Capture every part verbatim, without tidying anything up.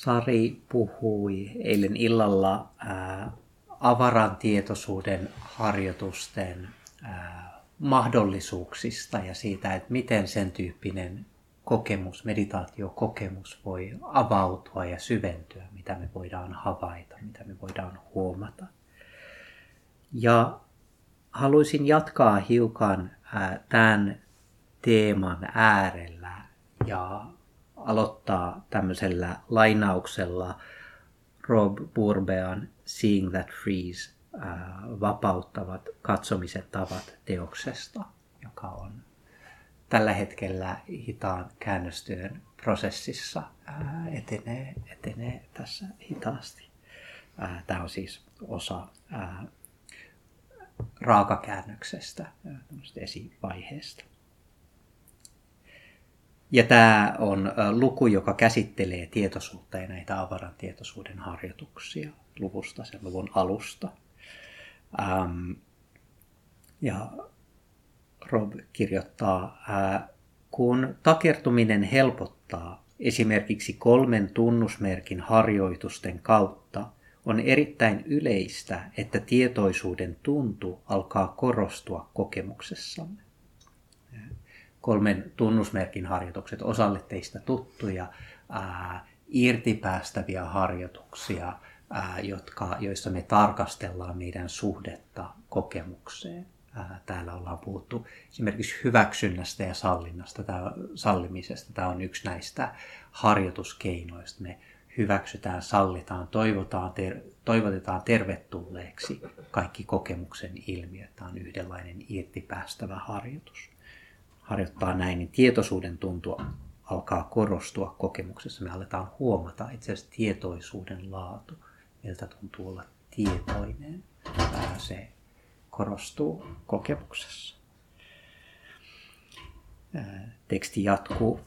Sari puhui eilen illalla ää, avaran tietoisuuden harjoitusten ää, mahdollisuuksista ja siitä, että miten sen tyyppinen kokemus, meditaatiokokemus voi avautua ja syventyä, mitä me voidaan havaita, mitä me voidaan huomata. Ja haluaisin jatkaa hiukan ää, tämän teeman äärellä ja aloittaa tämmöisellä lainauksella Rob Bourbean Seeing That Frees, ää, vapauttavat katsomisen tavat teoksesta, joka on tällä hetkellä hitaan käännöstyön prosessissa, ää, etenee, etenee tässä hitaasti. Ää, tämä on siis osa ää, raakakäännöksestä, tämmöistä esivaiheesta. Ja tämä on luku, joka käsittelee tietoisuutta ja näitä avaran tietoisuuden harjoituksia luvusta, sen luvun alusta. Ähm, ja Rob kirjoittaa, äh, kun takertuminen helpottaa esimerkiksi kolmen tunnusmerkin harjoitusten kautta, on erittäin yleistä, että tietoisuuden tuntu alkaa korostua kokemuksessamme. Kolmen tunnusmerkin harjoitukset, osalle teistä tuttuja, ää, irtipäästäviä harjoituksia, ää, jotka, joissa me tarkastellaan meidän suhdetta kokemukseen. Ää, täällä ollaan puhuttu esimerkiksi hyväksynnästä ja sallinnasta, tää, sallimisesta. Tämä on yksi näistä harjoituskeinoista. Me hyväksytään, sallitaan, toivotaan, ter, toivotetaan tervetulleeksi kaikki kokemuksen ilmiöt. Tämä on yhdenlainen irtipäästävä harjoitus. Harjoittaa näin, niin tietoisuuden tuntu alkaa korostua kokemuksessa. Me aletaan huomata itse asiassa tietoisuuden laatu. Miltä tuntuu olla tietoinen. Se korostuu kokemuksessa. Teksti jatkuu.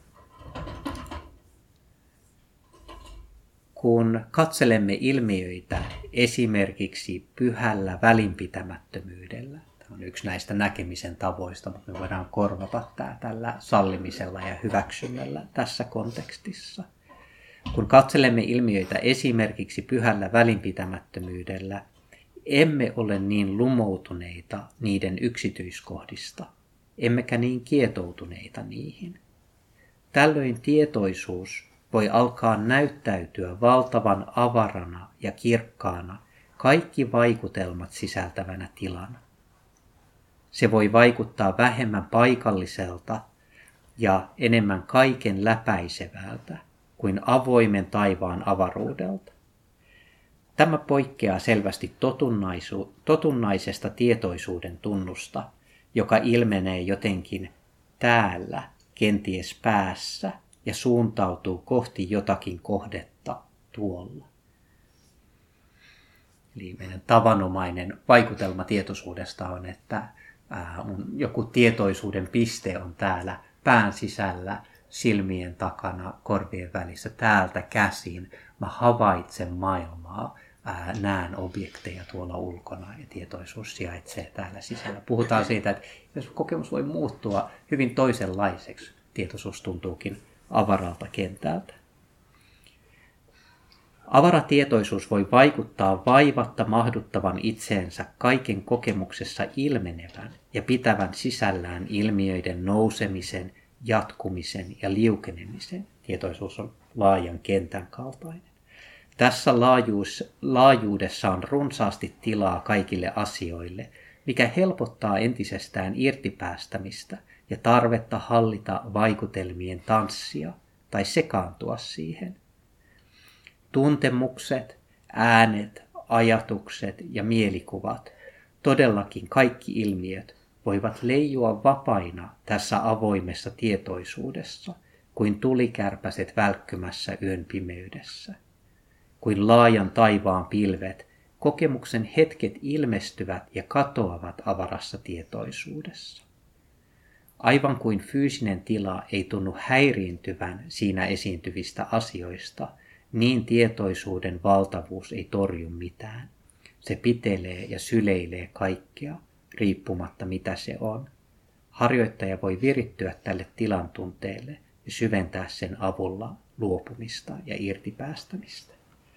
Kun katselemme ilmiöitä esimerkiksi pyhällä välinpitämättömyydellä, on yksi näistä näkemisen tavoista, mutta me voidaan korvata tämä tällä sallimisella ja hyväksynnällä tässä kontekstissa. Kun katselemme ilmiöitä esimerkiksi pyhällä välinpitämättömyydellä, emme ole niin lumoutuneita niiden yksityiskohdista, emmekä niin kietoutuneita niihin. Tällöin tietoisuus voi alkaa näyttäytyä valtavan avarana ja kirkkaana kaikki vaikutelmat sisältävänä tilana. Se voi vaikuttaa vähemmän paikalliselta ja enemmän kaiken läpäisevältä kuin avoimen taivaan avaruudelta. Tämä poikkeaa selvästi totunnaisu- totunnaisesta tietoisuuden tunnusta, joka ilmenee jotenkin täällä, kenties päässä, ja suuntautuu kohti jotakin kohdetta tuolla. Eli meidän tavanomainen vaikutelma tietoisuudesta on, että ää, on joku tietoisuuden piste on täällä pään sisällä, silmien takana, korvien välissä, täältä käsin. Mä havaitsen maailmaa, ää, näen objekteja tuolla ulkona ja tietoisuus sijaitsee täällä sisällä. Puhutaan siitä, että jos kokemus voi muuttua hyvin toisenlaiseksi, tietoisuus tuntuukin avaralta kentältä. Avaratietoisuus voi vaikuttaa vaivatta mahduttavan itseensä kaiken kokemuksessa ilmenevän ja pitävän sisällään ilmiöiden nousemisen, jatkumisen ja liukenemisen. Tietoisuus on laajan kentän kaltainen. Tässä laajuus, laajuudessa on runsaasti tilaa kaikille asioille, mikä helpottaa entisestään irtipäästämistä ja tarvetta hallita vaikutelmien tanssia tai sekaantua siihen. Tuntemukset, äänet, ajatukset ja mielikuvat, todellakin kaikki ilmiöt, voivat leijua vapaina tässä avoimessa tietoisuudessa, kuin tulikärpäset välkkymässä yön pimeydessä. Kuin laajan taivaan pilvet, kokemuksen hetket ilmestyvät ja katoavat avarassa tietoisuudessa. Aivan kuin fyysinen tila ei tunnu häiriintyvän siinä esiintyvistä asioista, niin tietoisuuden valtavuus ei torju mitään. Se pitelee ja syleilee kaikkea, riippumatta mitä se on. Harjoittaja voi virittyä tälle tilantunteelle ja syventää sen avulla luopumista ja irtipäästämistä.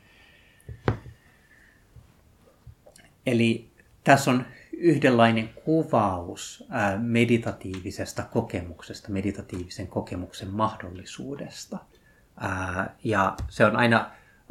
Eli tässä on yhdenlainen kuvaus meditatiivisesta kokemuksesta, meditatiivisen kokemuksen mahdollisuudesta. Ja se on aina,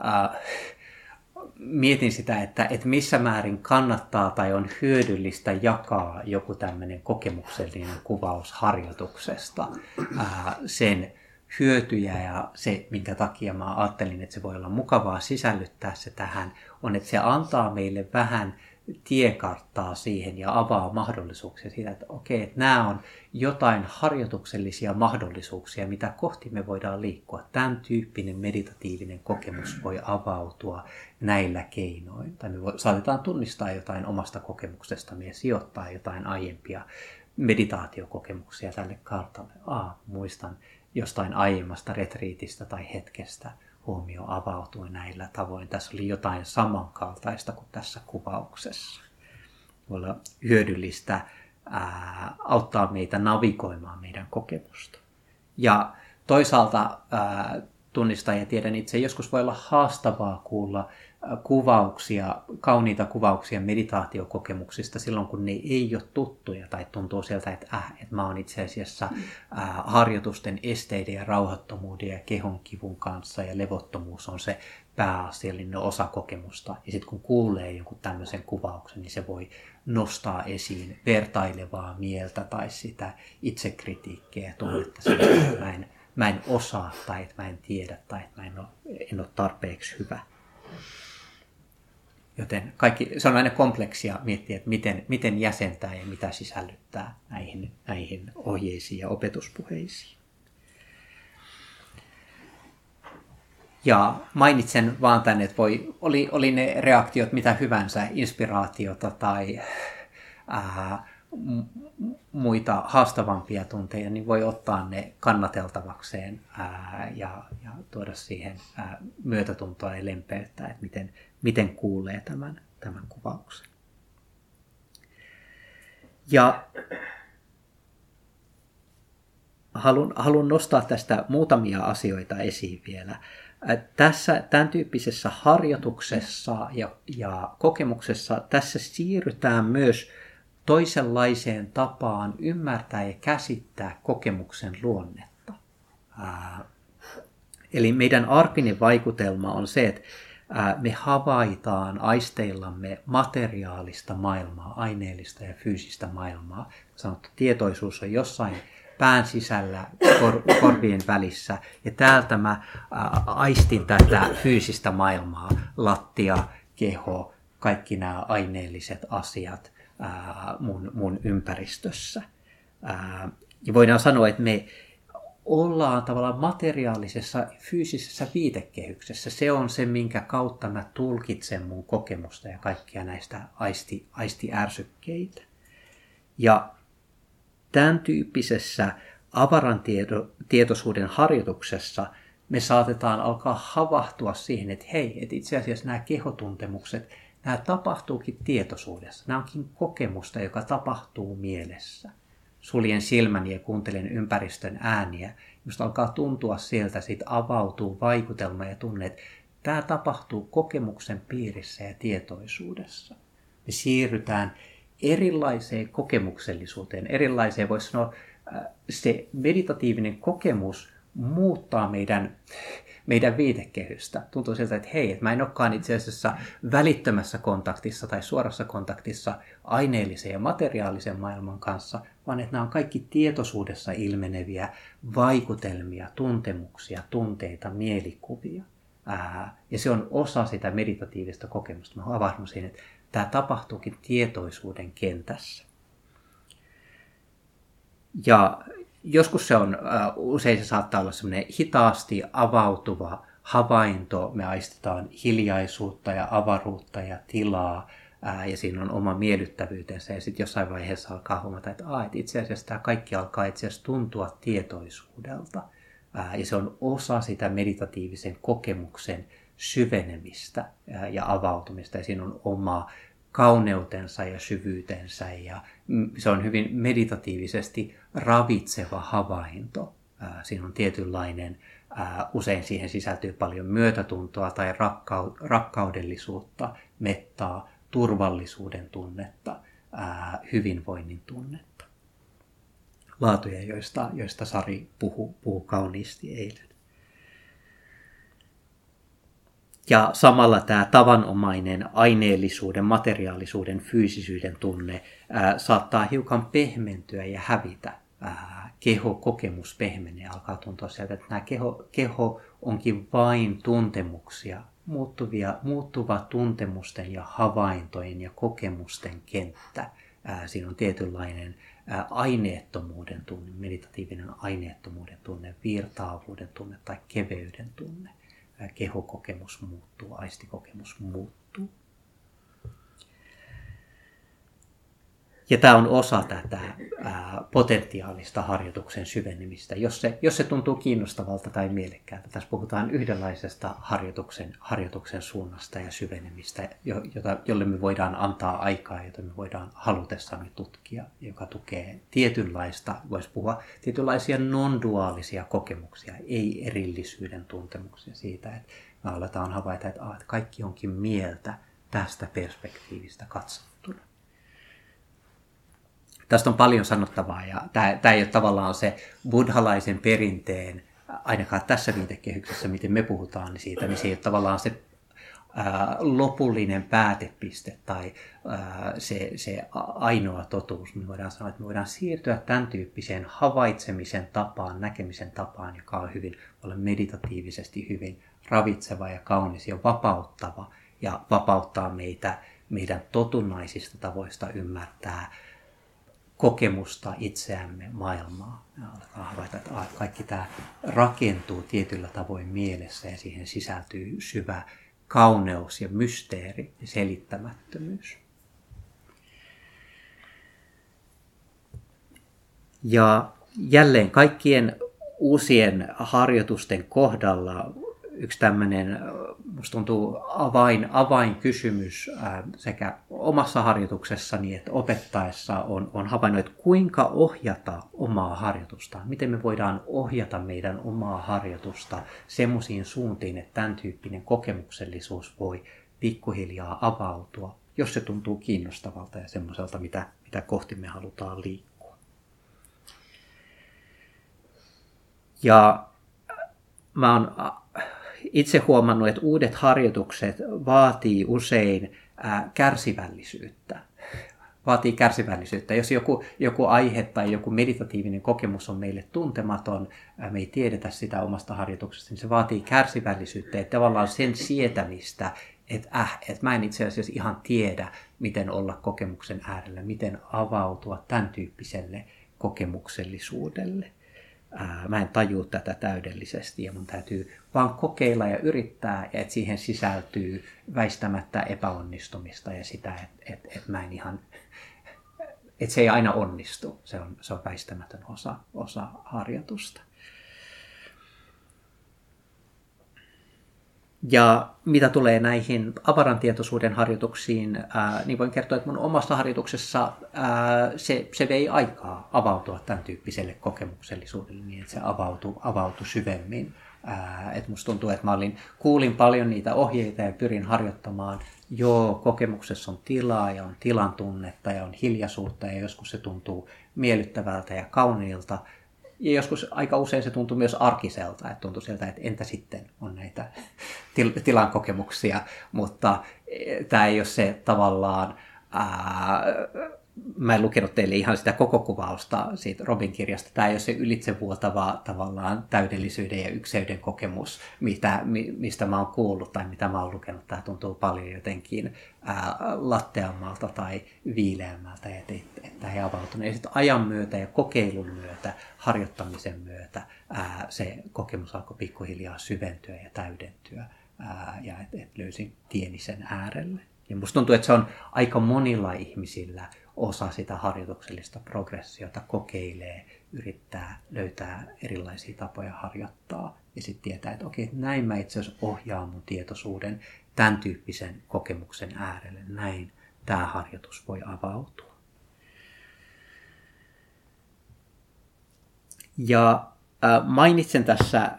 mietin sitä, että, että missä määrin kannattaa tai on hyödyllistä jakaa joku tämmöinen kokemuksellinen kuvaus harjoituksesta, sen hyötyjä ja se, minkä takia mä ajattelin, että se voi olla mukavaa sisällyttää se tähän, on, että se antaa meille vähän tiekarttaa siihen ja avaa mahdollisuuksia siitä, että okei, että nämä on jotain harjoituksellisia mahdollisuuksia, mitä kohti me voidaan liikkua. Tämän tyyppinen meditatiivinen kokemus voi avautua näillä keinoin. Tai me saatetaan tunnistaa jotain omasta kokemuksestamme ja sijoittaa jotain aiempia meditaatiokokemuksia tälle kartalle. Aa, muistan jostain aiemmasta retriitistä tai hetkestä huomio avautui näillä tavoin. Tässä oli jotain samankaltaista kuin tässä kuvauksessa. Voi olla hyödyllistä ää, auttaa meitä navigoimaan meidän kokemusta. Ja toisaalta ää, tunnistan ja tiedän itse, joskus voi olla haastavaa kuulla kuvauksia, kauniita kuvauksia meditaatiokokemuksista silloin, kun ne ei ole tuttuja tai tuntuu sieltä, että, äh, että mä oon itse asiassa äh, harjoitusten esteiden ja rauhattomuuden ja kehon kivun kanssa ja levottomuus on se pääasiallinen osa kokemusta. Ja sitten kun kuulee jonkun tämmöisen kuvauksen, niin se voi nostaa esiin vertailevaa mieltä tai sitä itsekritiikkiä ja tunnetta siitä, että mä en, mä en osaa tai että mä en tiedä tai että mä en ole, en ole tarpeeksi hyvä. Joten kaikki, se on aina kompleksia miettiä, että miten, miten jäsentää ja mitä sisällyttää näihin, näihin ohjeisiin ja opetuspuheisiin. Ja mainitsen vaan tänne, että voi, oli, oli ne reaktiot mitä hyvänsä, inspiraatiota tai ää, muita haastavampia tunteja, niin voi ottaa ne kannateltavakseen ää, ja, ja tuoda siihen ää, myötätuntoa ja lempeyttä, että miten, miten kuulee tämän, tämän kuvauksen. Ja haluan, haluan nostaa tästä muutamia asioita esiin vielä. Tässä tämän tyyppisessä harjoituksessa ja, ja kokemuksessa tässä siirrytään myös toisenlaiseen tapaan ymmärtää ja käsittää kokemuksen luonnetta. Ää, eli meidän arkinen vaikutelma on se, että ää, me havaitaan aisteillamme materiaalista maailmaa, aineellista ja fyysistä maailmaa. Sanottu tietoisuus on jossain pään sisällä, kor- korvien välissä, ja täältä mä ää, aistin tätä fyysistä maailmaa, lattia, keho, kaikki nämä aineelliset asiat mun, mun ympäristössä. Ää, ja voidaan sanoa, että me ollaan tavallaan materiaalisessa, fyysisessä viitekehyksessä. Se on se, minkä kautta mä tulkitsen mun kokemusta ja kaikkia näistä aisti, aistiärsykkeitä. Ja tämän tyyppisessä avaran tieto, tietoisuuden harjoituksessa me saatetaan alkaa havahtua siihen, että hei, että itse asiassa nämä kehotuntemukset, nämä tapahtuukin tietoisuudessa. Nämä onkin kokemusta, joka tapahtuu mielessä. Suljen silmäni ja kuuntelen ympäristön ääniä. Minusta alkaa tuntua sieltä, siitä avautuu vaikutelma ja tunne, että tämä tapahtuu kokemuksen piirissä ja tietoisuudessa. Me siirrytään erilaiseen kokemuksellisuuteen, erilaiseen, voisi sanoa, se meditatiivinen kokemus muuttaa meidän, meidän viitekehystä. Tuntuu siltä, että hei, että mä en olekaan itse asiassa välittömässä kontaktissa tai suorassa kontaktissa aineellisen ja materiaalisen maailman kanssa, vaan että nämä on kaikki tietoisuudessa ilmeneviä vaikutelmia, tuntemuksia, tunteita, mielikuvia. Ää, ja se on osa sitä meditatiivista kokemusta. Mä havahdun siihen, että tämä tapahtuukin tietoisuuden kentässä. Ja joskus se on, usein se saattaa olla semmoinen hitaasti avautuva havainto. Me aistetaan hiljaisuutta ja avaruutta ja tilaa, ää, ja siinä on oma miellyttävyytensä. Ja sitten jossain vaiheessa alkaa huomata, että, aa, että itse asiassa tämä kaikki alkaa itse asiassa tuntua tietoisuudelta. Ää, ja se on osa sitä meditatiivisen kokemuksen syvenemistä ää, ja avautumista. Ja siinä on oma kauneutensa ja syvyytensä, ja se on hyvin meditatiivisesti ravitseva havainto Siinä on tietynlainen, usein siihen sisältyy paljon myötätuntoa tai rakkaudellisuutta, mettaa, turvallisuuden tunnetta, hyvinvoinnin tunnetta. Laatuja, joista, joista Sari puhui, puhui kauniisti eilen. Ja samalla tämä tavanomainen aineellisuuden, materiaalisuuden, fyysisyyden tunne ää, saattaa hiukan pehmentyä ja hävitä. Ää, keho-kokemus pehmenee, alkaa tuntua sieltä, että nämä keho, keho onkin vain tuntemuksia, muuttuvia, muuttuva tuntemusten ja havaintojen ja kokemusten kenttä. Ää, siinä on tietynlainen ää, aineettomuuden tunne, meditatiivinen aineettomuuden tunne, virtaavuuden tunne tai keveyden tunne. Kehokokemus muuttuu, aistikokemus muuttuu. Ja tämä on osa tätä ää, potentiaalista harjoituksen syvenemistä, jos se, jos se tuntuu kiinnostavalta tai mielekkäältä. Tässä puhutaan yhdenlaisesta harjoituksen, harjoituksen suunnasta ja syvenemistä, jota, jolle me voidaan antaa aikaa, jota me voidaan halutessamme tutkia, joka tukee tietynlaista, voisi puhua, tietynlaisia non-duaalisia kokemuksia, ei erillisyyden tuntemuksia siitä, että me aletaan havaita, että, ah, että kaikki onkin mieltä tästä perspektiivistä katsottuna. Tästä on paljon sanottavaa ja tämä, tämä ei ole tavallaan se buddhalaisen perinteen, ainakaan tässä viitekehyksessä, miten me puhutaan siitä, niin se ei ole tavallaan se ää, lopullinen päätepiste tai ää, se, se ainoa totuus. Me voidaan sanoa, että me voidaan siirtyä tämän tyyppiseen havaitsemisen tapaan, näkemisen tapaan, joka on hyvin paljon meditatiivisesti hyvin ravitseva ja kaunis ja vapauttava ja vapauttaa meitä meidän totunnaisista tavoista ymmärtää kokemusta, itseämme, maailmaa. Alkaa havaita, että kaikki tämä rakentuu tietyllä tavoin mielessä ja siihen sisältyy syvä kauneus ja mysteeri ja selittämättömyys. Ja jälleen kaikkien uusien harjoitusten kohdalla yksi tämmöinen, musta tuntuu avain, avainkysymys ää, sekä omassa harjoituksessani että opettaessa on, on havainnut, että kuinka ohjata omaa harjoitusta. Miten me voidaan ohjata meidän omaa harjoitusta semmoisiin suuntiin, että tämän tyyppinen kokemuksellisuus voi pikkuhiljaa avautua, jos se tuntuu kiinnostavalta ja semmoiselta, mitä, mitä kohti me halutaan liikkua. Ja mä oon itse huomannut, että uudet harjoitukset vaatii usein ää, kärsivällisyyttä. Vaatii kärsivällisyyttä. Jos joku, joku aihe tai joku meditatiivinen kokemus on meille tuntematon, ää, me ei tiedetä sitä omasta harjoituksesta, niin se vaatii kärsivällisyyttä ja tavallaan sen sietämistä, että äh, et mä en itse asiassa ihan tiedä, miten olla kokemuksen äärellä, miten avautua tämän tyyppiselle kokemuksellisuudelle. Mä en tajua tätä täydellisesti ja mun täytyy vaan kokeilla ja yrittää, ja että siihen sisältyy väistämättä epäonnistumista ja sitä, että, että, että mä en ihan, että se ei aina onnistu. Se on, se on väistämätön osa, osa harjoitusta. Ja mitä tulee näihin avaran tietoisuuden harjoituksiin, ää, niin voin kertoa, että mun omassa harjoituksessa ää, se, se vei aikaa avautua tämän tyyppiselle kokemuksellisuudelle niin, että se avautui, avautui syvemmin. Ää, et musta tuntuu, että mä olin, kuulin paljon niitä ohjeita ja pyrin harjoittamaan. Joo, kokemuksessa on tilaa ja on tilan tunnetta ja on hiljaisuutta ja joskus se tuntuu miellyttävältä ja kauniilta. Ja joskus aika usein se tuntuu myös arkiselta, että tuntuu sieltä, että entä sitten on näitä til- tilan kokemuksia, mutta tämä ei ole se tavallaan, ää, mä en lukenut teille ihan sitä koko kuvausta siitä Robin kirjasta, tämä ei ole se ylitsevuotava tavallaan täydellisyyden ja ykseyden kokemus, mitä, mistä mä oon kuullut tai mitä mä oon lukenut. Tämä tuntuu paljon jotenkin ää, latteammalta tai viileämmältä, että tämä ei avautunut. Ja sitten ajan myötä ja kokeilun myötä, harjoittamisen myötä ää, se kokemus alkoi pikkuhiljaa syventyä ja täydentyä ää, ja että et löysin tieni sen äärelle. Ja musta tuntuu, että se on aika monilla ihmisillä osa sitä harjoituksellista progressiota, kokeilee, yrittää löytää erilaisia tapoja harjoittaa ja sitten tietää, että okei, näin mä itse asiassa ohjaan mun tietoisuuden tämän tyyppisen kokemuksen äärelle, näin tämä harjoitus voi avautua. Ja Mainitsen tässä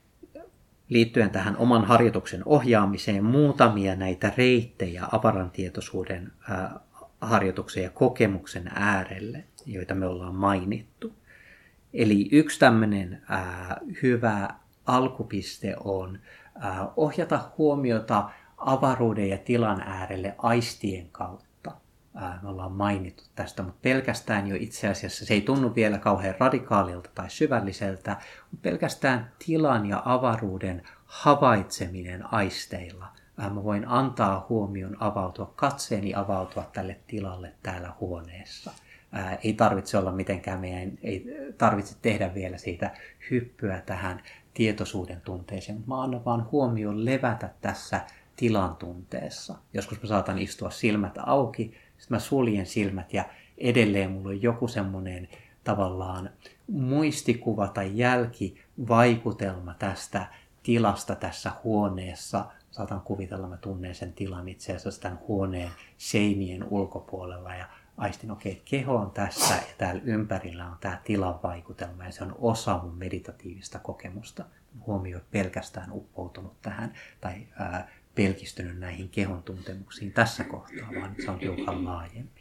liittyen tähän oman harjoituksen ohjaamiseen muutamia näitä reittejä avaran tietoisuuden harjoituksen ja kokemuksen äärelle, joita me ollaan mainittu. Eli yksi tämmöinen hyvä alkupiste on ohjata huomiota avaruuden ja tilan äärelle aistien kautta. Me ollaan mainittu tästä, mutta pelkästään jo itse asiassa, se ei tunnu vielä kauhean radikaalilta tai syvälliseltä, mutta pelkästään tilan ja avaruuden havaitseminen aisteilla. Mä voin antaa huomion avautua, katseeni avautua tälle tilalle täällä huoneessa. Ää, ei tarvitse olla mitenkään meidän, ei tarvitse tehdä vielä siitä hyppyä tähän tietoisuuden tunteeseen, mutta mä annan vaan huomioon levätä tässä tilan tunteessa. Joskus mä saatan istua silmät auki, sitten mä suljen silmät ja edelleen mulla on joku semmoinen tavallaan muistikuva tai jälkivaikutelma tästä tilasta tässä huoneessa. Saatan kuvitella, mä tunnen sen tilan itse asiassa tämän huoneen seinien ulkopuolella ja aistin, okei, okay, keho on tässä ja täällä ympärillä on tämä tilan vaikutelma ja se on osa mun meditatiivista kokemusta. Huomio pelkästään uppoutunut tähän tai ää, pelkistynyt näihin kehon tuntemuksiin tässä kohtaa, vaan se on hiukan laajempi.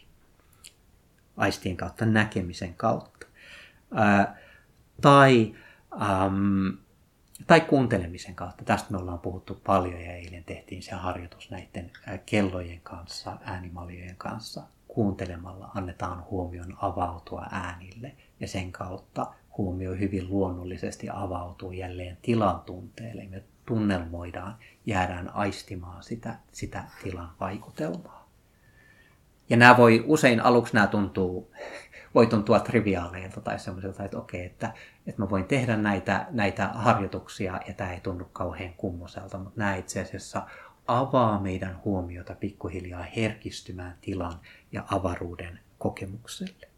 Aistien kautta, näkemisen kautta. Ää, tai, äm, tai kuuntelemisen kautta. Tästä me ollaan puhuttu paljon ja eilen tehtiin se harjoitus näiden kellojen kanssa, äänimaljojen kanssa. Kuuntelemalla annetaan huomion avautua äänille ja sen kautta huomio hyvin luonnollisesti avautuu jälleen tilan tunteelle. Me tunnelmoidaan, jäädään aistimaan sitä, sitä tilan vaikutelmaa. Ja nämä voi usein aluksi nämä tuntuu, voi tuntua triviaaleilta tai semmoiselta, että okei, että, että mä voin tehdä näitä, näitä harjoituksia ja tämä ei tunnu kauhean kummoselta, mutta nämä itse asiassa avaa meidän huomiota pikkuhiljaa herkistymään tilan ja avaruuden kokemukselle.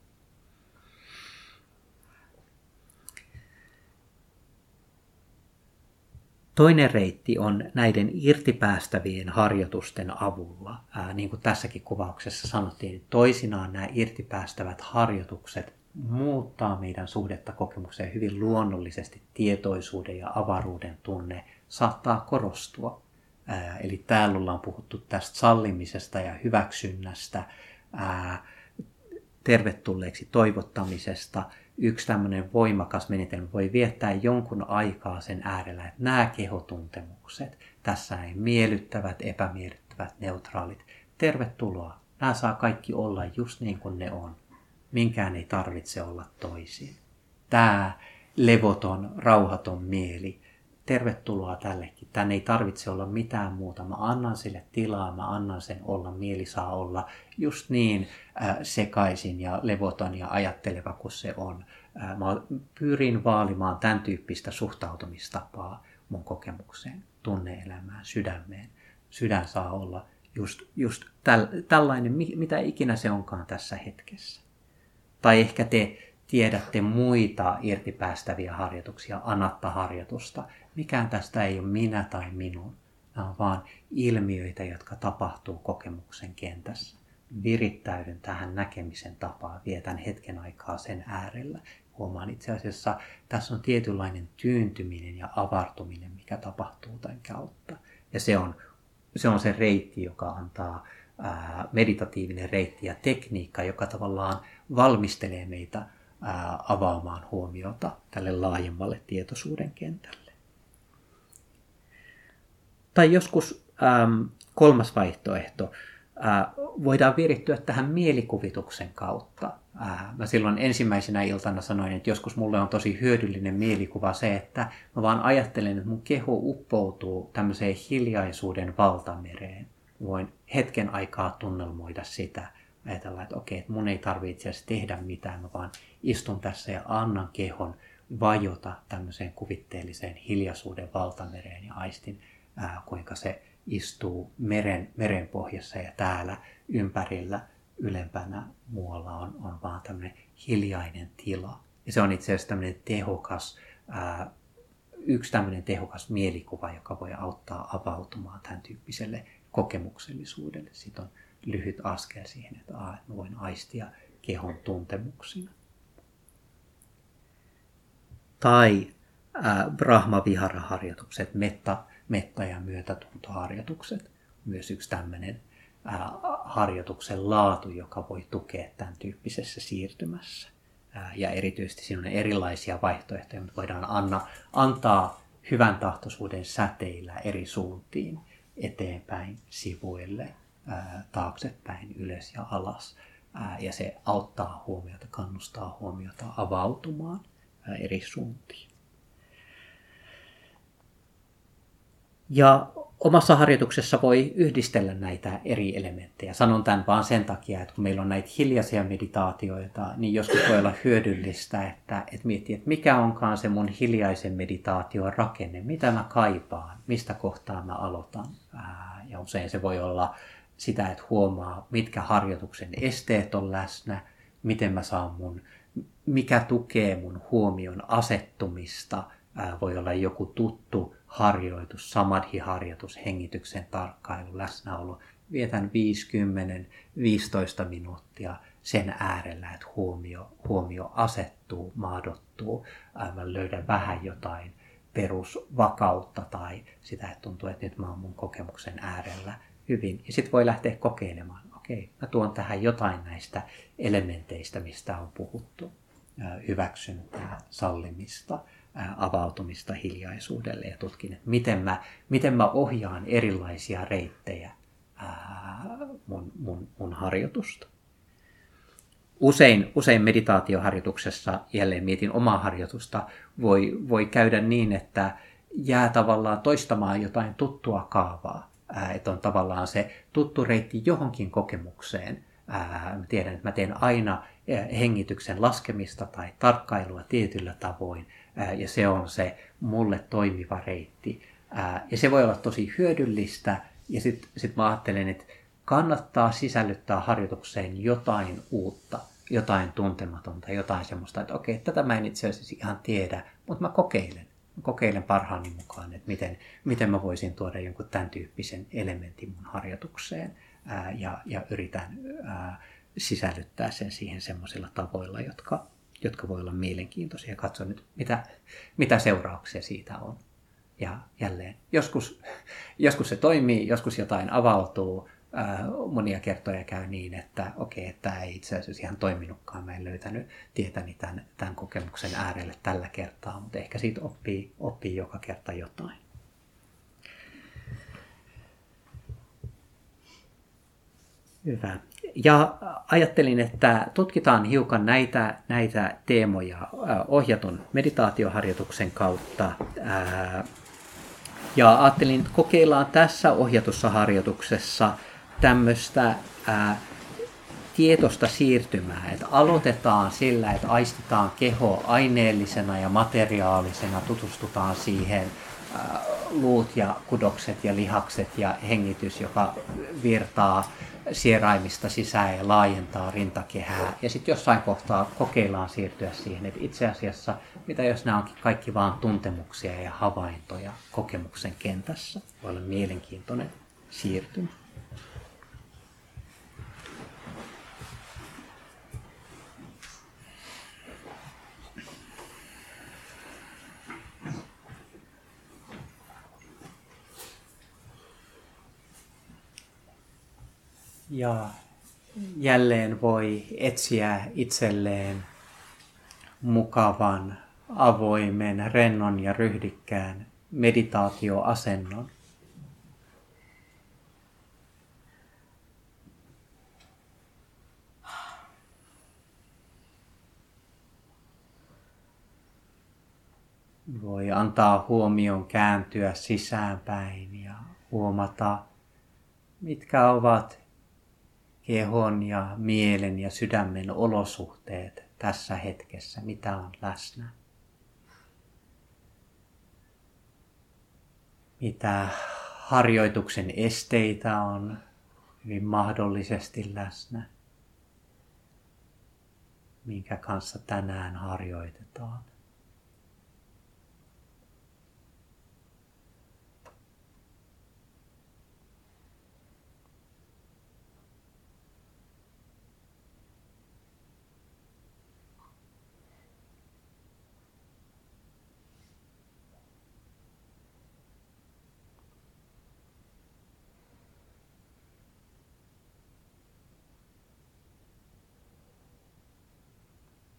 Toinen reitti on näiden irtipäästävien harjoitusten avulla. Ää, niin kuin tässäkin kuvauksessa sanottiin, että toisinaan nämä irtipäästävät harjoitukset muuttaa meidän suhdetta kokemukseen hyvin luonnollisesti. Tietoisuuden ja avaruuden tunne saattaa korostua. Ää, eli täällä ollaan puhuttu tästä sallimisesta ja hyväksynnästä, ää, tervetulleeksi toivottamisesta. Yksi tämmöinen voimakas menetelmä voi viettää jonkun aikaa sen äärellä, että nämä kehotuntemukset, tässä ei miellyttävät, epämiellyttävät, neutraalit, tervetuloa. Nämä saa kaikki olla just niin kuin ne on. Minkään ei tarvitse olla toisin. Tämä levoton, rauhaton mieli, tervetuloa tällekin. Tän ei tarvitse olla mitään muuta. Mä annan sille tilaa, mä annan sen olla. Mieli saa olla just niin äh, sekaisin ja levoton ja ajatteleva kuin se on. Äh, mä pyrin vaalimaan tämän tyyppistä suhtautumistapaa mun kokemukseen, tunne-elämään, sydämeen. Sydän saa olla just, just täl, tällainen, mitä ikinä se onkaan tässä hetkessä. Tai ehkä te tiedätte muita irtipäästäviä harjoituksia, anatta-harjoitusta. Mikään tästä ei ole minä tai minun. Nämä on vaan ilmiöitä, jotka tapahtuu kokemuksen kentässä. Virittäydyn tähän näkemisen tapaan, vietän hetken aikaa sen äärellä. Huomaan itse asiassa, tässä on tietynlainen tyyntyminen ja avartuminen, mikä tapahtuu tämän kautta. Ja se on se, on se reitti, joka antaa ää, meditatiivinen reitti ja tekniikka, joka tavallaan valmistelee meitä ää, avaamaan huomiota tälle laajemmalle tietoisuuden kentälle. Tai joskus ähm, kolmas vaihtoehto, äh, voidaan virittyä tähän mielikuvituksen kautta. Äh, mä silloin ensimmäisenä iltana sanoin, että joskus mulle on tosi hyödyllinen mielikuva se, että mä vaan ajattelen, että mun keho uppoutuu tämmöiseen hiljaisuuden valtamereen. Voin hetken aikaa tunnelmoida sitä. Ajatellaan, että okei, että mun ei tarvitse itse tehdä mitään, mä vaan istun tässä ja annan kehon vajota tämmöiseen kuvitteelliseen hiljaisuuden valtamereen ja aistin, Ää, kuinka se istuu meren, merenpohjassa ja täällä ympärillä ylempänä muualla on, on vaan tämmöinen hiljainen tila. Ja se on itse asiassa tämmöinen tehokas, ää, yksi tämmöinen tehokas mielikuva, joka voi auttaa avautumaan tämän tyyppiselle kokemuksellisuudelle. Sitten on lyhyt askel siihen, että, aa, että mä voin aistia kehon tuntemuksina. Tai Brahma-vihara-harjoitukset, metta, metta- ja myötätuntoharjoitukset. Myös yksi tämmöinen ää, harjoituksen laatu, joka voi tukea tämän tyyppisessä siirtymässä. Ää, ja erityisesti siinä on erilaisia vaihtoehtoja, mutta voidaan anna, antaa hyvän tahtoisuuden säteillä eri suuntiin, eteenpäin, sivuille, ää, taaksepäin, ylös ja alas. Ää, ja se auttaa huomiota, kannustaa huomiota avautumaan ää, eri suuntiin. Ja omassa harjoituksessa voi yhdistellä näitä eri elementtejä. Sanon tämän vaan sen takia, että kun meillä on näitä hiljaisia meditaatioita, niin joskus voi olla hyödyllistä, että, että miettii, että mikä onkaan se mun hiljaisen meditaation rakenne, mitä mä kaipaan, mistä kohtaa mä aloitan. Ja usein se voi olla sitä, että huomaa, mitkä harjoituksen esteet on läsnä, miten mä saan mun, mikä tukee mun huomion asettumista. Voi olla joku tuttu harjoitus, samadhi-harjoitus, hengityksen tarkkailu, läsnäolo. Vietän viisikymmentä viisitoista minuuttia sen äärellä, että huomio, huomio asettuu, maadottuu. Mä löydän vähän jotain perusvakautta tai sitä, että tuntuu, että nyt mä oon mun kokemuksen äärellä hyvin. Ja sitten voi lähteä kokeilemaan. Okei, mä tuon tähän jotain näistä elementeistä, mistä on puhuttu. Hyväksyntää, sallimista, avautumista hiljaisuudelle ja tutkin, että miten mä, miten mä ohjaan erilaisia reittejä ää, mun, mun, mun harjoitusta. Usein, usein meditaatioharjoituksessa, jälleen mietin omaa harjoitusta, voi, voi käydä niin, että jää tavallaan toistamaan jotain tuttua kaavaa. Ää, että on tavallaan se tuttu reitti johonkin kokemukseen. Ää, mä tiedän, että mä teen aina hengityksen laskemista tai tarkkailua tietyllä tavoin, ja se on se mulle toimiva reitti. Ja se voi olla tosi hyödyllistä, ja sitten sit mä ajattelen, että kannattaa sisällyttää harjoitukseen jotain uutta, jotain tuntematonta, jotain semmoista, että okei, tätä mä en itse asiassa ihan tiedä, mutta mä kokeilen. Mä kokeilen parhaani mukaan, että miten, miten mä voisin tuoda jonkun tämän tyyppisen elementin mun harjoitukseen, ja, ja yritän ää, sisällyttää sen siihen semmoisilla tavoilla, jotka, jotka voi olla mielenkiintoisia. Katso nyt, mitä, mitä seurauksia siitä on. Ja jälleen, joskus, joskus se toimii, joskus jotain avautuu. Ää, monia kertoja käy niin, että okei, että tämä ei itse asiassa ihan toiminutkaan. Mä en löytänyt tietäni tämän, tämän kokemuksen äärelle tällä kertaa, mutta ehkä siitä oppii, oppii joka kerta jotain. Hyvä. Ja ajattelin, että tutkitaan hiukan näitä, näitä teemoja ohjatun meditaatioharjoituksen kautta. Ja ajattelin, että kokeillaan tässä ohjatussa harjoituksessa tämmöistä tietoista siirtymää. Että aloitetaan sillä, että aistitaan keho aineellisena ja materiaalisena, tutustutaan siihen, luut ja kudokset ja lihakset ja hengitys, joka virtaa sieraimista sisään ja laajentaa rintakehää. Ja sitten jossain kohtaa kokeillaan siirtyä siihen, että itse asiassa, mitä jos nämä onkin kaikki vaan tuntemuksia ja havaintoja kokemuksen kentässä. Voi olla mielenkiintoinen siirtymä. Ja jälleen voi etsiä itselleen mukavan, avoimen, rennon ja ryhdikkään meditaatioasennon. Voi antaa huomion kääntyä sisäänpäin ja huomata, mitkä ovat kehon ja mielen ja sydämen olosuhteet tässä hetkessä, mitä on läsnä. Mitä harjoituksen esteitä on hyvin mahdollisesti läsnä, minkä kanssa tänään harjoitetaan.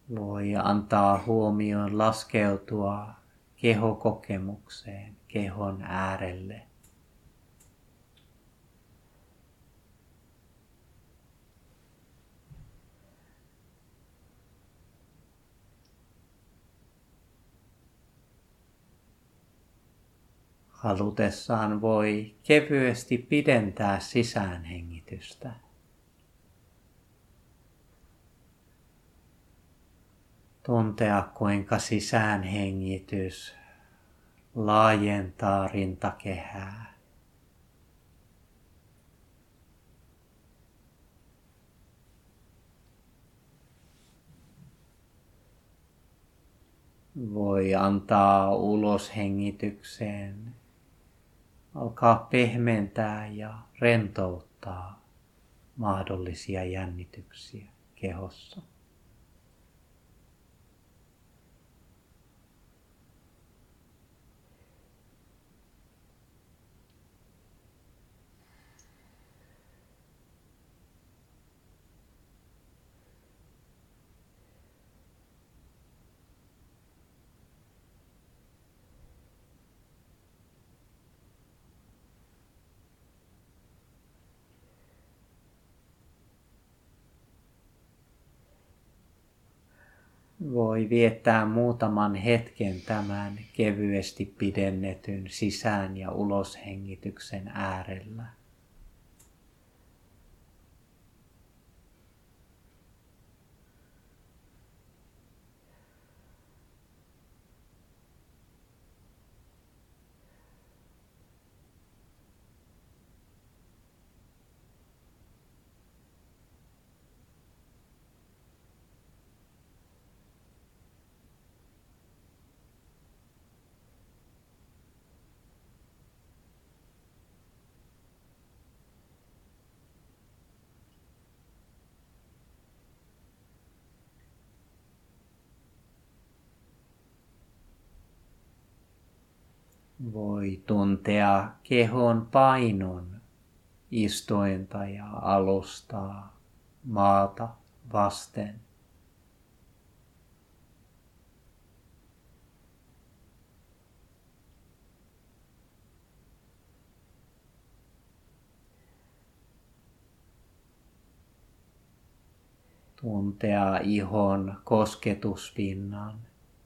Voi antaa huomion laskeutua kehokokemukseen, kehon äärelle. Halutessaan voi kevyesti pidentää sisäänhengitystä. Tuntea, kuinka sisäänhengitys laajentaa rintakehää. Voi antaa uloshengitykseen alkaa pehmentää ja rentouttaa mahdollisia jännityksiä kehossa. Voi viettää muutaman hetken tämän kevyesti pidennetyn sisään- ja uloshengityksen äärellä. Voi tuntea kehon painon istuinta ja alustaa maata vasten. Tuntea ihon kosketuspinnan.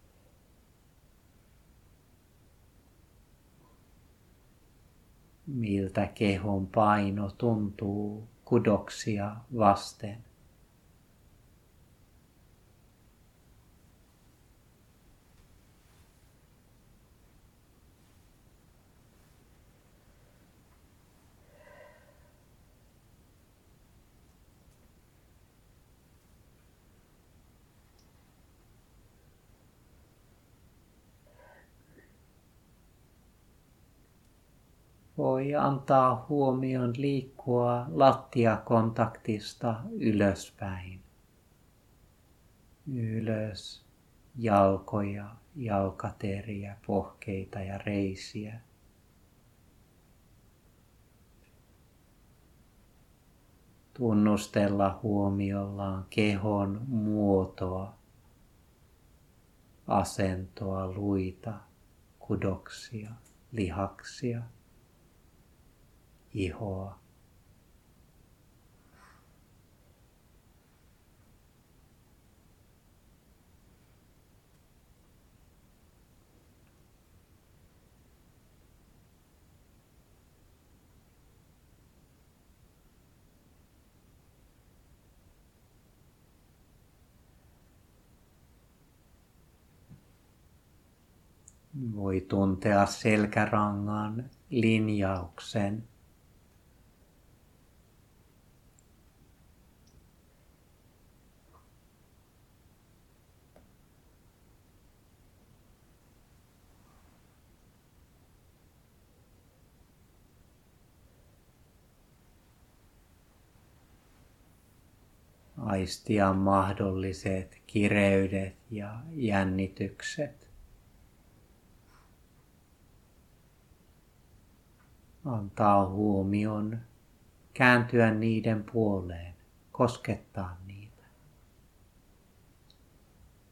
Miltä kehon paino tuntuu kudoksia vasten. Voi antaa huomion liikkua lattiakontaktista ylöspäin. Ylös jalkoja, jalkateriä, pohkeita ja reisiä. Tunnustella huomiollaan kehon muotoa, asentoa, luita, kudoksia, lihaksia. Ihoa. Voi tuntea selkärangan linjauksen. Aistia mahdolliset kireydet ja jännitykset. Antaa huomion kääntyä niiden puoleen, koskettaa niitä.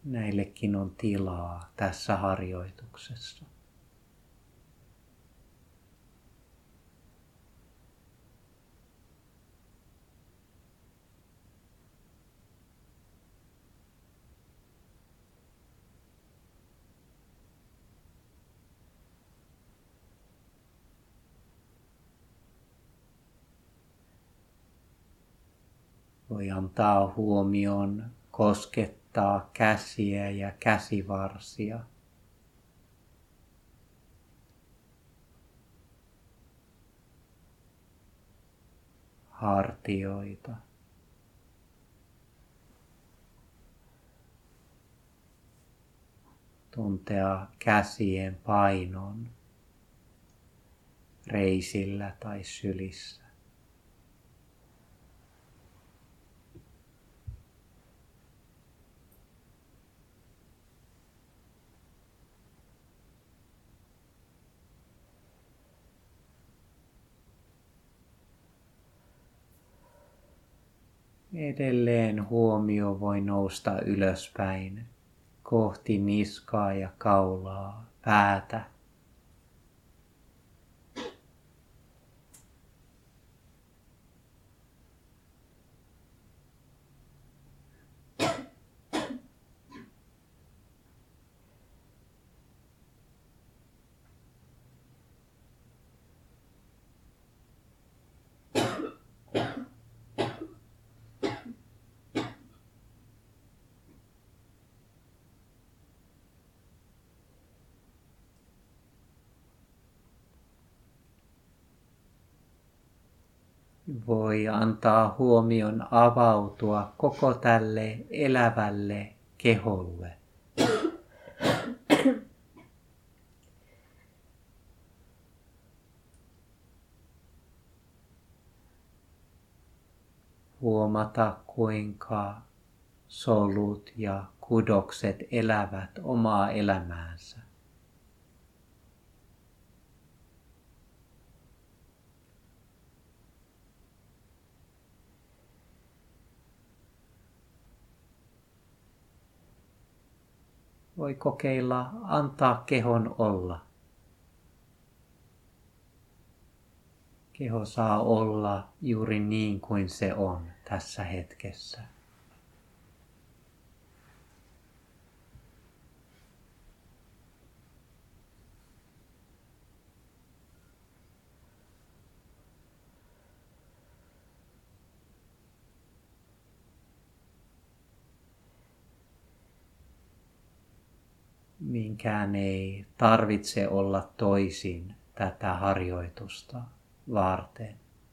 näillekin on tilaa tässä harjoituksessa. Voi antaa huomion koskettaa käsiä ja käsivarsia. Hartioita. Tuntea käsien painon reisillä tai sylissä. Edelleen huomio voi nousta ylöspäin kohti niskaa ja kaulaa, päätä. Voi antaa huomion avautua koko tälle elävälle keholle. Huomata, kuinka solut ja kudokset elävät omaa elämäänsä. Voi kokeilla antaa kehon olla. Keho saa olla juuri niin kuin se on tässä hetkessä. Minkään ei tarvitse olla toisin tätä harjoitusta varten.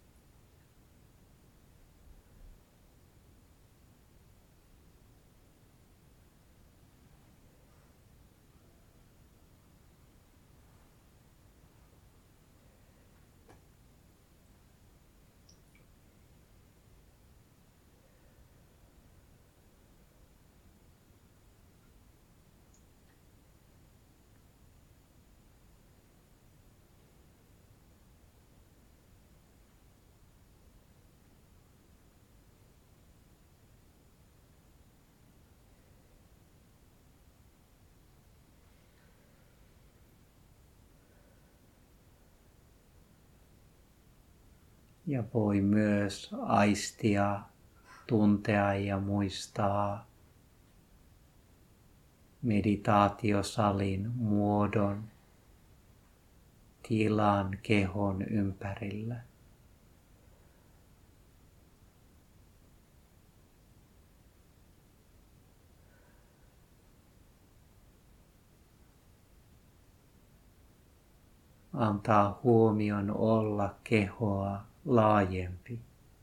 Ja voi myös aistia, tuntea ja muistaa meditaatiosalin muodon, tilan kehon ympärillä. Antaa huomion olla kehoa laajempi.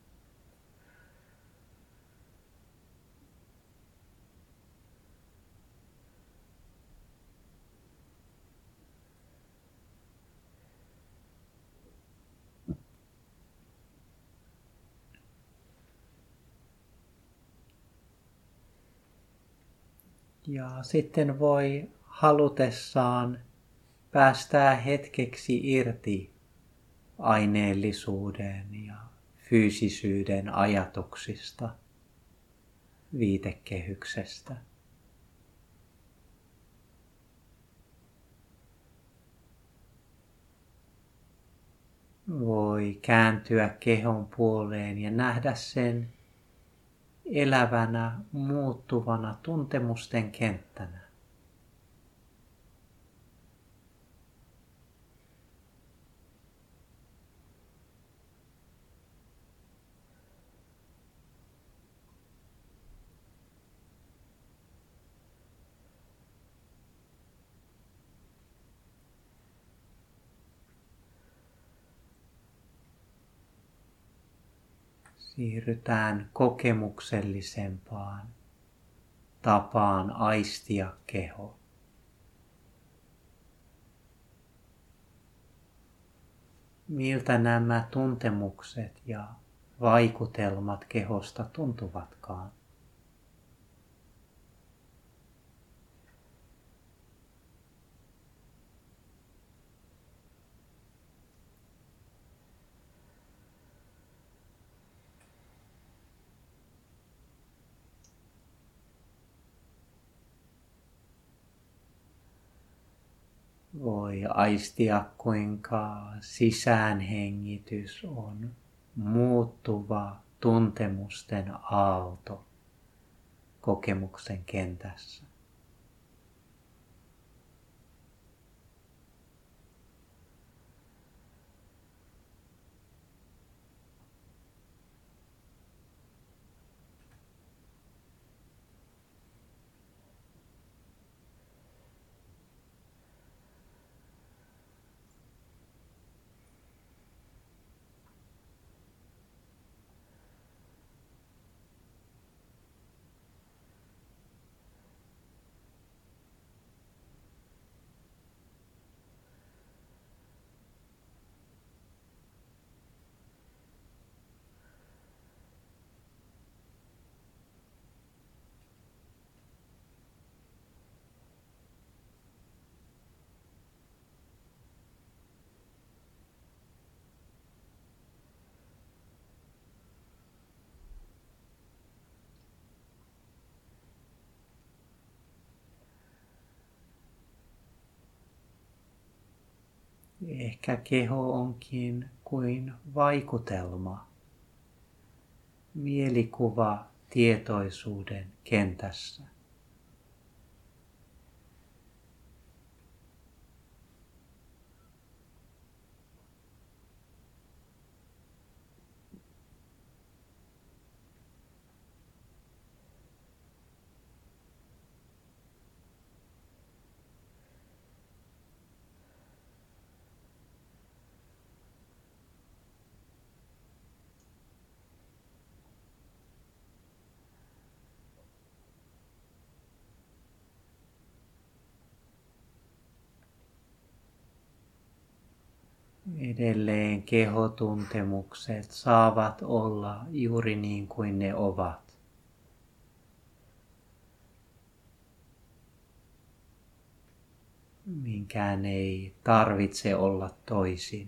Ja sitten voi halutessaan päästää hetkeksi irti aineellisuuden ja fyysisyyden ajatuksista, viitekehyksestä. Voi kääntyä kehon puoleen ja nähdä sen elävänä, muuttuvana tuntemusten kenttänä. Siirrytään kokemuksellisempaan tapaan aistia keho. Miltä nämä tuntemukset ja vaikutelmat kehosta tuntuvatkaan? Voi aistia, kuinka sisäänhengitys on muuttuva tuntemusten aalto kokemuksen kentässä. Ehkä keho onkin kuin vaikutelma, mielikuva tietoisuuden kentässä. Edelleen kehotuntemukset saavat olla juuri niin kuin ne ovat. Minkään ei tarvitse olla toisin.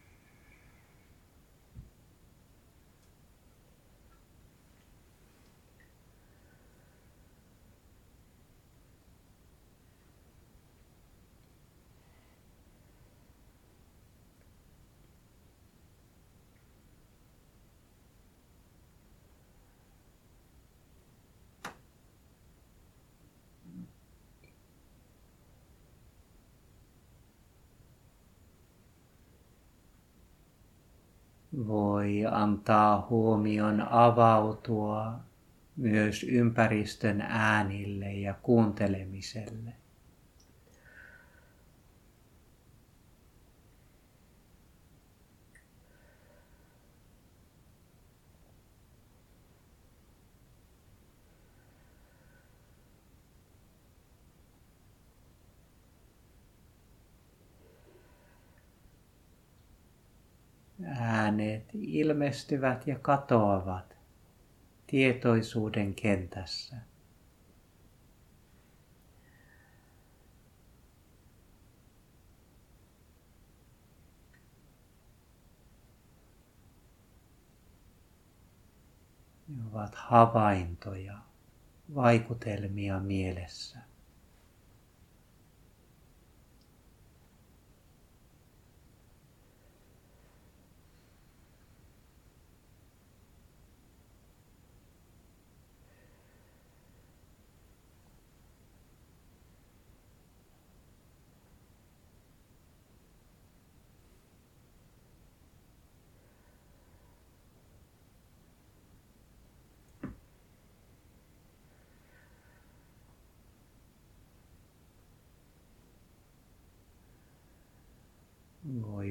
Voi antaa huomion avautua myös ympäristön äänille ja kuuntelemiselle. Äänet ilmestyvät ja katoavat tietoisuuden kentässä. Ne ovat havaintoja, vaikutelmia mielessä.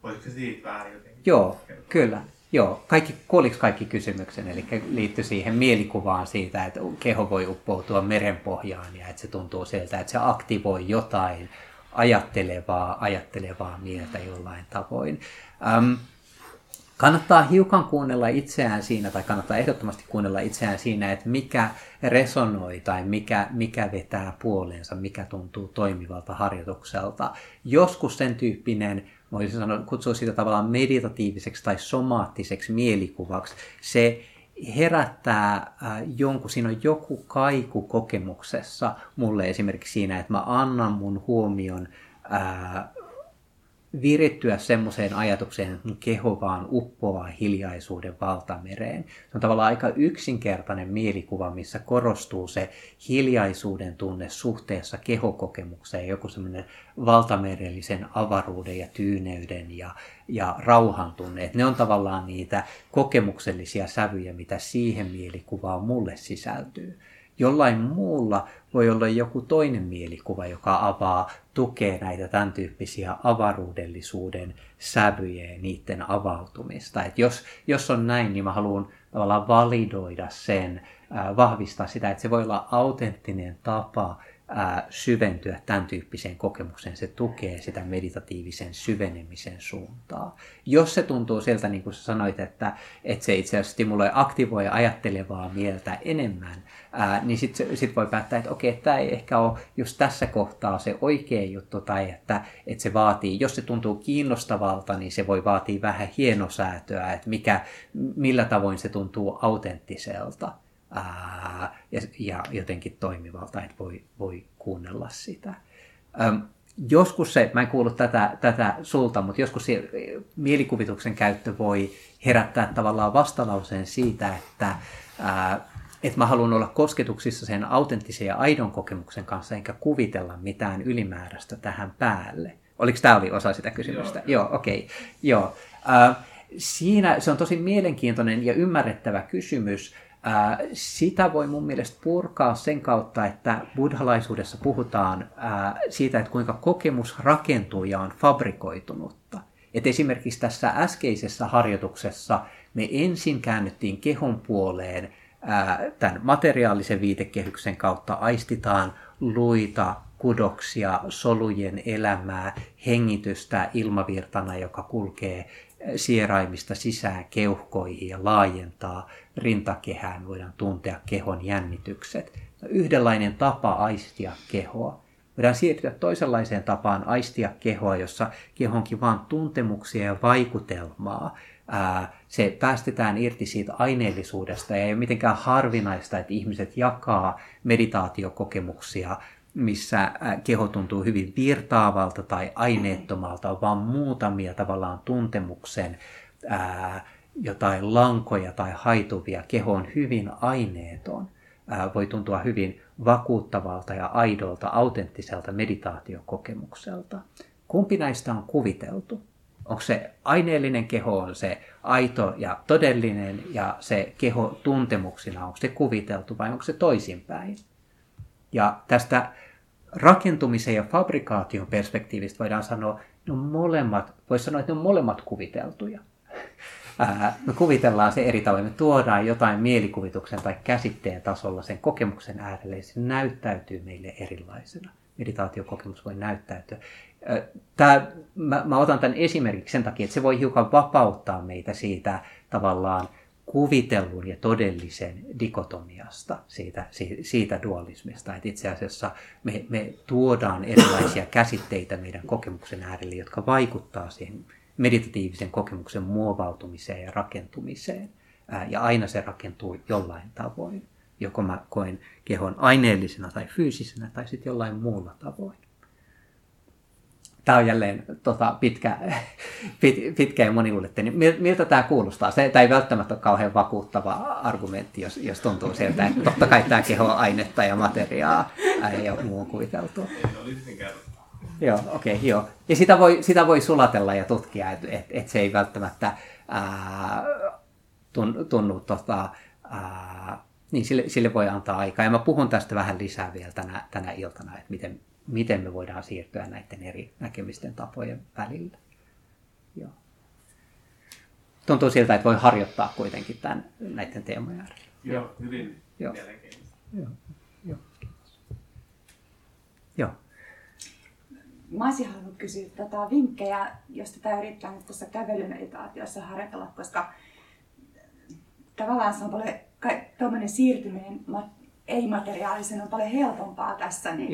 Voisiko se siitä vähän jotenkin? Joo, kertoa? Kyllä. Joo, kaikki, kuuliko kaikki kysymyksen, eli liittyi siihen mielikuvaan siitä, että keho voi uppoutua merenpohjaan ja että se tuntuu siltä, että se aktivoi jotain ajattelevaa, ajattelevaa mieltä jollain tavoin. Ähm, kannattaa hiukan kuunnella itseään siinä, tai kannattaa ehdottomasti kuunnella itseään siinä, että mikä resonoi tai mikä, mikä vetää puoleensa, mikä tuntuu toimivalta harjoitukselta. Joskus sen tyyppinen, voisin sanoa, kutsua sitä tavallaan meditatiiviseksi tai somaattiseksi mielikuvaksi, se herättää äh, jonkun, siinä on joku kaiku kokemuksessa mulle esimerkiksi siinä, että mä annan mun huomion äh, virittyä semmoiseen ajatukseen, että mun keho vaan uppoaa hiljaisuuden valtamereen. Se on tavallaan aika yksinkertainen mielikuva, missä korostuu se hiljaisuuden tunne suhteessa kehokokemukseen, joku semmoinen valtamerellisen avaruuden ja tyyneyden ja, ja rauhan tunne. Että ne on tavallaan niitä kokemuksellisia sävyjä, mitä siihen mielikuvaan mulle sisältyy. Jollain muulla voi olla joku toinen mielikuva, joka avaa, tukee näitä tämän tyyppisiä avaruudellisuuden sävyjä ja niiden avautumista. Et jos, jos on näin, niin mä haluan tavallaan validoida sen, äh, vahvistaa sitä, että se voi olla autenttinen tapa äh, syventyä tämän tyyppiseen kokemukseen. Se tukee sitä meditatiivisen syvenemisen suuntaa. Jos se tuntuu sieltä, niin kuin sä sanoit, että, että se itse asiassa stimuloi, aktivoi ajattelevaa mieltä enemmän, ää, niin sitten sit voi päättää, että okei, tämä ei ehkä ole just tässä kohtaa se oikea juttu, tai että, että se vaatii, jos se tuntuu kiinnostavalta, niin se voi vaatia vähän hienosäätöä, että mikä, millä tavoin se tuntuu autenttiselta ää, ja, ja jotenkin toimivalta, että voi, voi kuunnella sitä. Ähm, Joskus se, mä en kuullut tätä, tätä sulta, mutta joskus se mielikuvituksen käyttö voi herättää tavallaan vastalauseen siitä, että, ää, että mä haluan olla kosketuksissa sen autenttisen ja aidon kokemuksen kanssa, enkä kuvitella mitään ylimääräistä tähän päälle. Oliko tämä oli osa sitä kysymystä? Joo, joo okei. Okay. Joo. Ää, siinä se on tosi mielenkiintoinen ja ymmärrettävä kysymys. Ää, sitä voi mun mielestä purkaa sen kautta, että buddhalaisuudessa puhutaan ää, siitä, että kuinka kokemus rakentuu ja on fabrikoitunutta. Et esimerkiksi tässä äskeisessä harjoituksessa me ensin käännyttiin kehon puoleen ää, tämän materiaalisen viitekehyksen kautta, aistitaan luita, kudoksia, solujen elämää, hengitystä ilmavirtana, joka kulkee sieraimista sisään keuhkoihin ja laajentaa rintakehään, voidaan tuntea kehon jännitykset. Yhdenlainen tapa aistia kehoa. Voidaan siirtyä toisenlaiseen tapaan aistia kehoa, jossa kehonkin vaan tuntemuksia ja vaikutelmaa. Ää, se päästetään irti siitä aineellisuudesta ja ei ole mitenkään harvinaista, että ihmiset jakaa meditaatiokokemuksia, missä keho tuntuu hyvin virtaavalta tai aineettomalta, vaan muutamia tavallaan tuntemuksen ää, jotain lankoja tai haituvia. Keho on hyvin aineeton. Ää, voi tuntua hyvin vakuuttavalta ja aidolta, autenttiselta meditaatiokokemukselta. Kumpi näistä on kuviteltu? Onko se aineellinen keho, on se aito ja todellinen, ja se keho tuntemuksina, onko se kuviteltu vai onko se toisinpäin? Ja tästä rakentumisen ja fabrikaation perspektiivistä voidaan sanoa, ne on molemmat, voisi sanoa, että ne on molemmat kuviteltuja. Ää, me kuvitellaan se eri tavoin, me tuodaan jotain mielikuvituksen tai käsitteen tasolla sen kokemuksen äärelle, ja se näyttäytyy meille erilaisena. Meditaatiokokemus voi näyttäytyä. Tää, mä, mä otan tämän esimerkiksi sen takia, että se voi hiukan vapauttaa meitä siitä tavallaan kuvitellun ja todellisen dikotomiasta, siitä, siitä dualismista. Että itse asiassa me, me tuodaan erilaisia käsitteitä meidän kokemuksen äärelle, jotka vaikuttaa siihen meditatiivisen kokemuksen muovautumiseen ja rakentumiseen. Ää, ja aina se rakentuu jollain tavoin. Joko mä koen kehon aineellisena tai fyysisenä tai sitten jollain muulla tavoin. Tämä on jälleen tota, pitkä, pit, pitkä ja moniulotteinen. Miltä tämä kuulostaa? Se, tämä ei välttämättä ole kauhean vakuuttava argumentti, jos, jos tuntuu sieltä, että totta kai tämä keho on ainetta ja materiaa ja muu on kuviteltua. Joo, okei, okay, joo. Ja sitä voi, sitä voi sulatella ja tutkia, että et, et se ei välttämättä ää, tunnu, tota, ää, niin sille, sille voi antaa aikaa. Ja mä puhun tästä vähän lisää vielä tänä, tänä iltana, että miten, miten me voidaan siirtyä näiden eri näkemisten tapojen välillä. Joo. Tuntuu siltä, että voi harjoittaa kuitenkin tämän, näiden teemojen äärellä. Joo, hyvin Joo. mielenkiintoista. Joo. Joo. Joo. Mä olisin halunnut kysyä tota vinkkejä, jos tätä yrittää nyt tässä kävelymeditaatiossa harjoitella, koska tavallaan se on paljon, tuommoinen siirtyminen ei-materiaalisen on paljon helpompaa tässä niin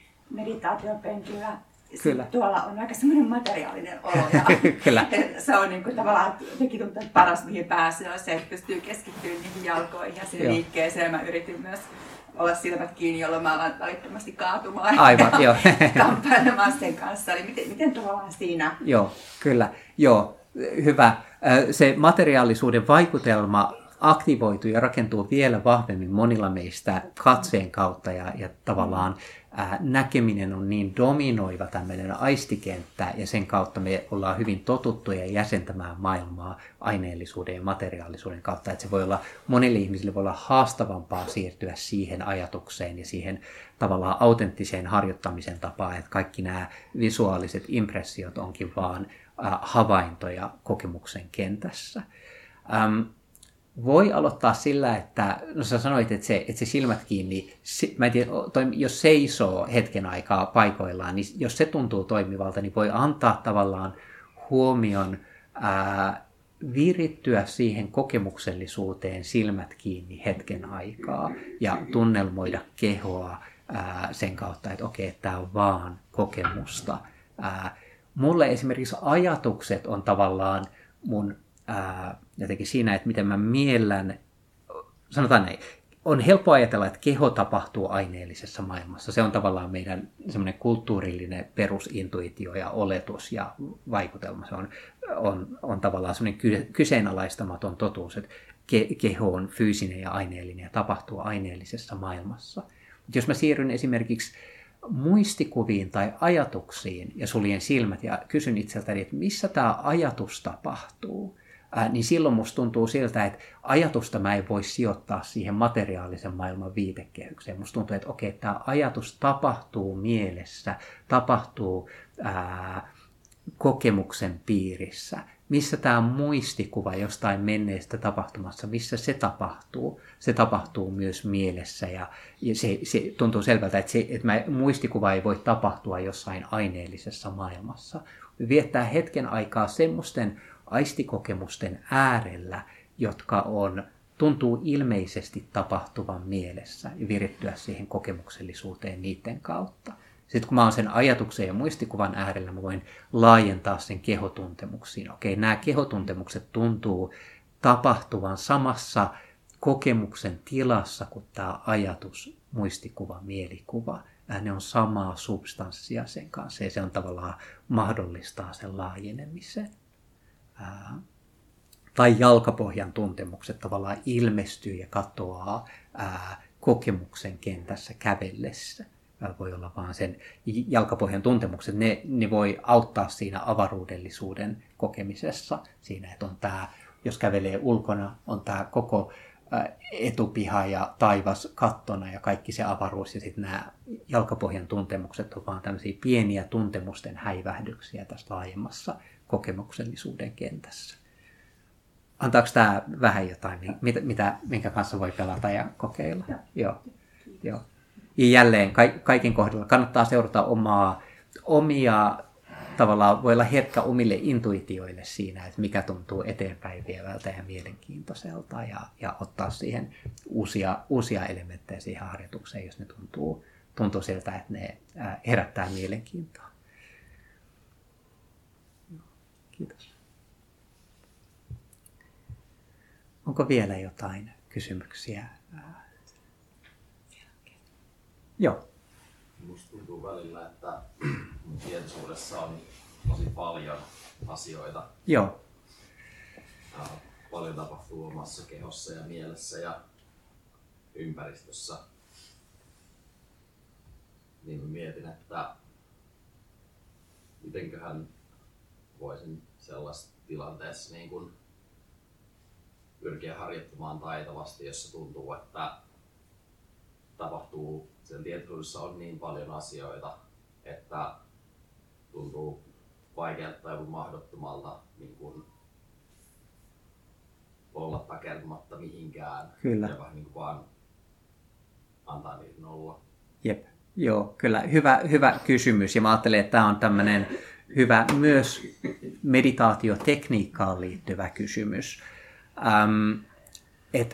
meditaatiopenkillä. Kyllä. Tuolla on aika semmoinen materiaalinen olo ja Kyllä. se on niin kuin tavallaan, jotenkin tuntuu, että paras mihin pääsee on se, että pystyy keskittymään niihin jalkoihin ja siihen liikkeeseen. Mä yritin myös olla silmät kiinni, jolloin mä alan välittömästi kaatumaan. Aivan, joo. Kamppailemaan sen kanssa. Eli miten, miten tavallaan siinä? Joo, kyllä. Joo, hyvä. Se materiaalisuuden vaikutelma aktivoituu ja rakentuu vielä vahvemmin monilla meistä katseen kautta ja, ja tavallaan ää, näkeminen on niin dominoiva tämmöinen aistikenttä ja sen kautta me ollaan hyvin totuttuja jäsentämään maailmaa aineellisuuden ja materiaalisuuden kautta, että se voi olla, monille ihmisille voi olla haastavampaa siirtyä siihen ajatukseen ja siihen tavallaan autenttiseen harjoittamisen tapaan, että kaikki nämä visuaaliset impressiot onkin vaan ää, havaintoja kokemuksen kentässä. Ähm, Voi aloittaa sillä, että no sä sanoit, että se, että se silmät kiinni, mä en tiedä, jos seisoo hetken aikaa paikoillaan, niin jos se tuntuu toimivalta, niin voi antaa tavallaan huomion ää, virittyä siihen kokemuksellisuuteen silmät kiinni hetken aikaa ja tunnelmoida kehoa ää, sen kautta, että okei, tämä on vaan kokemusta. Ää, mulle esimerkiksi ajatukset on tavallaan mun Ää, jotenkin siinä, että miten mä miellän, sanotaan näin, on helppo ajatella, että keho tapahtuu aineellisessa maailmassa. Se on tavallaan meidän semmoinen kulttuurillinen perusintuitio ja oletus ja vaikutelma. Se on, on, on tavallaan semmoinen kyseenalaistamaton totuus, että ke, keho on fyysinen ja aineellinen ja tapahtuu aineellisessa maailmassa. Mutta jos mä siirryn esimerkiksi muistikuviin tai ajatuksiin ja suljen silmät ja kysyn itseltäni, että missä tämä ajatus tapahtuu, Ää, niin silloin musta tuntuu siltä, että ajatusta mä en voi sijoittaa siihen materiaalisen maailman viitekehykseen. Musta tuntuu, että okei, tämä ajatus tapahtuu mielessä, tapahtuu ää, kokemuksen piirissä. Missä tämä muistikuva jostain menneestä tapahtumassa, missä se tapahtuu? Se tapahtuu myös mielessä ja, ja se, se tuntuu selvältä, että, se, että mä, muistikuva ei voi tapahtua jossain aineellisessa maailmassa. Viettää hetken aikaa semmoisten aistikokemusten äärellä, jotka on, tuntuu ilmeisesti tapahtuvan mielessä ja virittyä siihen kokemuksellisuuteen niiden kautta. Sitten kun mä oon sen ajatuksen ja muistikuvan äärellä, mä voin laajentaa sen kehotuntemuksiin. Okei, nämä kehotuntemukset tuntuu tapahtuvan samassa kokemuksen tilassa kuin tämä ajatus, muistikuva, mielikuva. Ne on samaa substanssia sen kanssa ja se on tavallaan mahdollistaa sen laajenemisen. Ää, tai jalkapohjan tuntemukset tavallaan ilmestyy ja katoaa ää, kokemuksen kentässä kävellessä. Ää, voi olla vaan sen jalkapohjan tuntemukset, ne, ne voi auttaa siinä avaruudellisuuden kokemisessa. Siinä, että on tää, jos kävelee ulkona, on tämä koko ää, etupiha ja taivas kattona ja kaikki se avaruus. Ja sitten nämä jalkapohjan tuntemukset on vaan tämmöisiä pieniä tuntemusten häivähdyksiä tässä laajemmassa kokemuksellisuuden kentässä. Antaako tämä vähän jotain, mitä, mitä, minkä kanssa voi pelata ja kokeilla? Ja. Joo. Joo. Ja jälleen ka- kaiken kohdalla kannattaa seurata omaa, omia, tavallaan voi olla herkkä omille intuitioille siinä, että mikä tuntuu eteenpäin vievältä ja mielenkiintoiselta ja, ja ottaa siihen uusia, uusia elementtejä siihen harjoitukseen, jos ne tuntuu, tuntuu siltä, että ne herättää mielenkiintoa. Kiitos. Onko vielä jotain kysymyksiä? Joo. Musta tuntuu välillä, että mun tietoisuudessa on tosi paljon asioita. Joo. Ja paljon tapahtuu omassa kehossa ja mielessä ja ympäristössä. Niin mietin, että mitenköhän voisin sellaisessa tilanteessa niin kun pyrkiä harjoittamaan taitavasti, jossa tuntuu, että tapahtuu, sen tietoisuudessa on niin paljon asioita, että tuntuu vaikealta tai mahdottomalta niin kuin olla takertumatta mihinkään. Kyllä. Ja vaan, niin kuin vaan antaa niitä nolla. Jep, joo, kyllä. Hyvä, hyvä kysymys. Ja mä ajattelen, että tämä on tämmöinen hyvä myös meditaatiotekniikkaan liittyvä kysymys. Ähm, et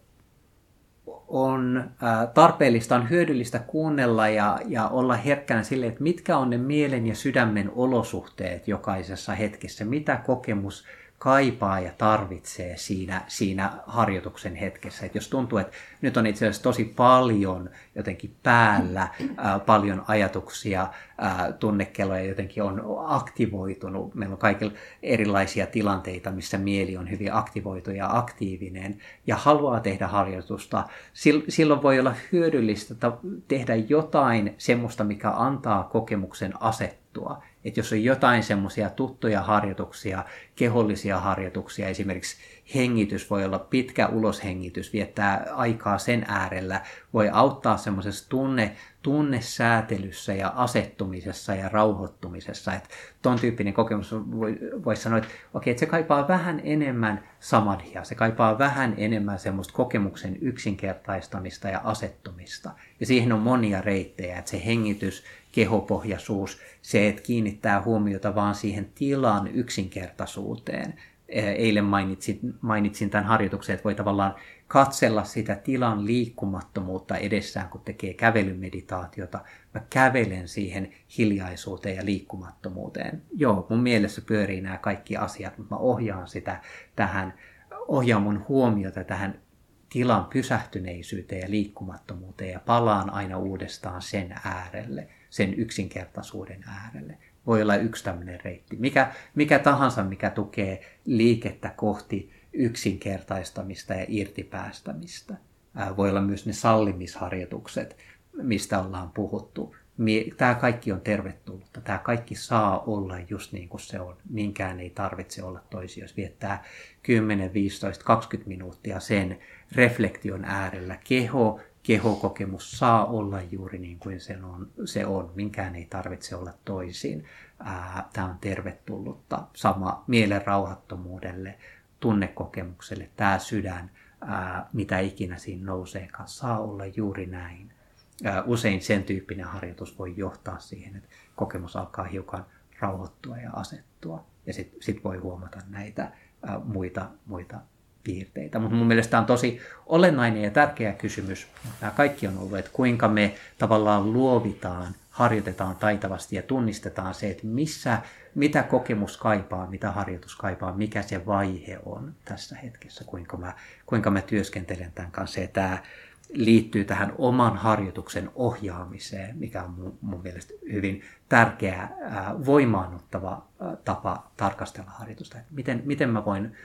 on äh, tarpeellista, on hyödyllistä kuunnella ja, ja olla herkkänä sille, että mitkä on ne mielen ja sydämen olosuhteet jokaisessa hetkessä, mitä kokemus kaipaa ja tarvitsee siinä, siinä harjoituksen hetkessä. Et jos tuntuu, että nyt on itse asiassa tosi paljon jotenkin päällä, ää, paljon ajatuksia, ää, tunnekelloja jotenkin on aktivoitunut. Meillä on kaikilla erilaisia tilanteita, missä mieli on hyvin aktivoitu ja aktiivinen ja haluaa tehdä harjoitusta. Silloin voi olla hyödyllistä tehdä jotain semmoista, mikä antaa kokemuksen asettua. Että jos on jotain semmoisia tuttuja harjoituksia, kehollisia harjoituksia, esimerkiksi hengitys voi olla pitkä uloshengitys, viettää aikaa sen äärellä, voi auttaa semmoisessa tunne, tunnesäätelyssä ja asettumisessa ja rauhoittumisessa. Että ton tyyppinen kokemus voi, voi sanoa, että okei, että se kaipaa vähän enemmän samadhia, se kaipaa vähän enemmän semmoista kokemuksen yksinkertaistamista ja asettumista. Ja siihen on monia reittejä, että se hengitys, kehopohjaisuus, se, että kiinnittää huomiota vaan siihen tilan yksinkertaisuuteen. Eilen mainitsin, mainitsin tämän harjoituksen, että voi tavallaan katsella sitä tilan liikkumattomuutta edessään, kun tekee kävelymeditaatiota. Mä kävelen siihen hiljaisuuteen ja liikkumattomuuteen. Joo, mun mielessä pyörii nämä kaikki asiat, mutta mä ohjaan sitä tähän, ohjaan mun huomiota tähän tilan pysähtyneisyyteen ja liikkumattomuuteen ja palaan aina uudestaan sen äärelle, sen yksinkertaisuuden äärelle. Voi olla yksi tämmöinen reitti. Mikä, mikä tahansa, mikä tukee liikettä kohti yksinkertaistamista ja irtipäästämistä. Ää, voi olla myös ne sallimisharjoitukset, mistä ollaan puhuttu. Tämä kaikki on tervetullutta. Tämä kaikki saa olla just niin kuin se on. Minkään ei tarvitse olla toisi, jos viettää kymmenen, viisitoista, kaksikymmentä minuuttia sen reflektion äärellä. Keho, kehokokemus saa olla juuri niin kuin se on. Se on. Minkään ei tarvitse olla toisin. Tämä on tervetullutta. Sama mielen rauhattomuudelle, tunnekokemukselle. Tämä sydän, ää, mitä ikinä siinä nouseekaan, saa olla juuri näin. Usein sen tyyppinen harjoitus voi johtaa siihen, että kokemus alkaa hiukan rauhoittua ja asettua. Ja sitten sit voi huomata näitä ää, muita, muita piirteitä. Mutta mun mielestä tämä on tosi olennainen ja tärkeä kysymys. Nämä kaikki on ollut, että kuinka me tavallaan luovitaan, harjoitetaan taitavasti ja tunnistetaan se, että missä, mitä kokemus kaipaa, mitä harjoitus kaipaa, mikä se vaihe on tässä hetkessä, kuinka mä, kuinka mä työskentelen tämän kanssa. Ja tämä liittyy tähän oman harjoituksen ohjaamiseen, mikä on mun, mun mielestä hyvin tärkeä, ää, voimaannuttava ää, tapa tarkastella harjoitusta. Että miten, miten, mä voin,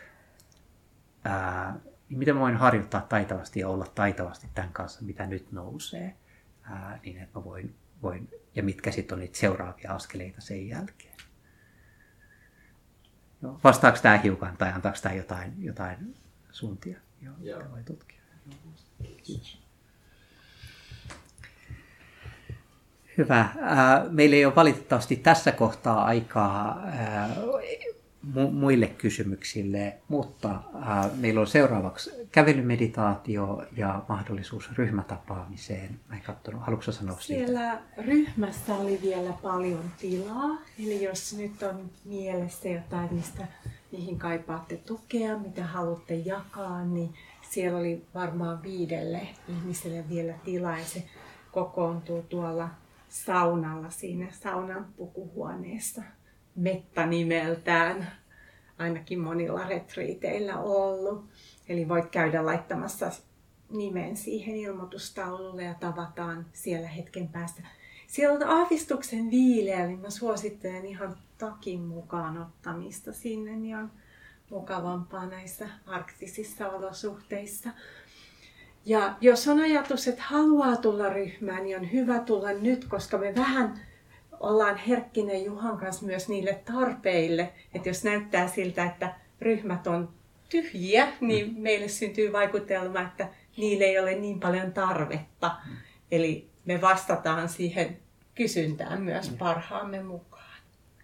ää, miten mä voin harjoittaa taitavasti ja olla taitavasti tämän kanssa, mitä nyt nousee, ää, niin että mä voin, voin ja mitkä sitten on niitä seuraavia askeleita sen jälkeen. Joo. Vastaako tämä hiukan tai antaako tämä jotain, jotain suuntia? Joo, Joo. Voi tutkia. Kiitos. Hyvä. Meillä ei ole valitettavasti tässä kohtaa aikaa muille kysymyksille, mutta meillä on seuraavaksi kävelymeditaatio ja mahdollisuus ryhmätapaamiseen. Mä en katsonut. Haluatko sanoa siitä? Siellä ryhmässä oli vielä paljon tilaa, eli jos nyt on mielessä jotain, mistä, mihin kaipaatte tukea, mitä haluatte jakaa, niin siellä oli varmaan viidelle ihmiselle vielä tilaa ja se kokoontuu tuolla saunalla siinä saunan pukuhuoneessa. Metta nimeltään, ainakin monilla retriiteillä ollut. Eli voit käydä laittamassa nimen siihen ilmoitustaululle ja tavataan siellä hetken päästä. Siellä on aavistuksen viileä, eli mä suosittelen ihan takin mukaan ottamista sinne, niin on mukavampaa näissä arktisissa olosuhteissa. Ja jos on ajatus, että haluaa tulla ryhmään, niin on hyvä tulla nyt, koska me vähän ollaan herkkinen Juhan kanssa myös niille tarpeille. Että jos näyttää siltä, että ryhmät on tyhjiä, niin meille syntyy vaikutelma, että niille ei ole niin paljon tarvetta. Eli me vastataan siihen kysyntään myös parhaamme mukaan.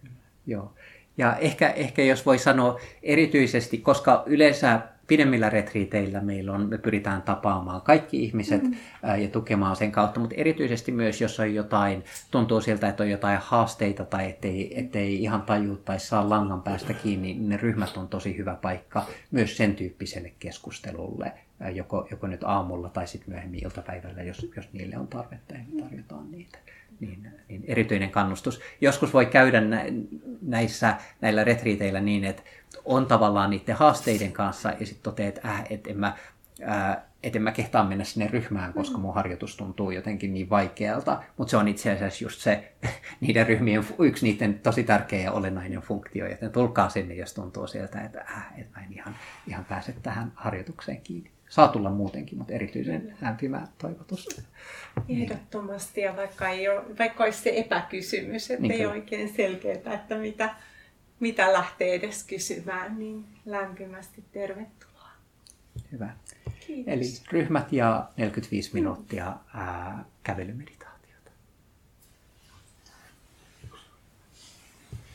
Joo. Ja ehkä, ehkä jos voi sanoa erityisesti, koska yleensä pidemmillä retriiteillä meillä on, me pyritään tapaamaan kaikki ihmiset mm-hmm. ää, ja tukemaan sen kautta, mutta erityisesti myös, jos on jotain, tuntuu siltä, että on jotain haasteita tai ettei, ettei ihan tajua tai saa langan päästä kiinni, niin ne ryhmät on tosi hyvä paikka myös sen tyyppiselle keskustelulle, ää, joko, joko nyt aamulla tai sitten myöhemmin iltapäivällä, jos, jos niille on tarvetta ja me tarjotaan niitä. Niin, niin erityinen kannustus. Joskus voi käydä näissä, näillä retriiteillä niin, että on tavallaan niiden haasteiden kanssa ja sitten toteat, että äh, et en, mä, äh, et en mä kehtaa mennä sinne ryhmään, koska mun harjoitus tuntuu jotenkin niin vaikealta. Mutta se on itse asiassa just se niiden ryhmien, yksi niiden tosi tärkeä ja olennainen funktio, joten tulkaa sinne, jos tuntuu sieltä, että äh, et mä en ihan, ihan pääse tähän harjoitukseen kiinni. Saa tulla muutenkin, mutta erityisen lämpimä toivotus. Ehdottomasti, ja vaikka, ei ole, vaikka olisi se epäkysymys, että niin ei oikein selkeää, että mitä, mitä lähtee edes kysymään, niin lämpimästi tervetuloa. Hyvä. Kiitos. Eli ryhmät ja neljäkymmentäviisi minuuttia ää, kävelymeditaatio.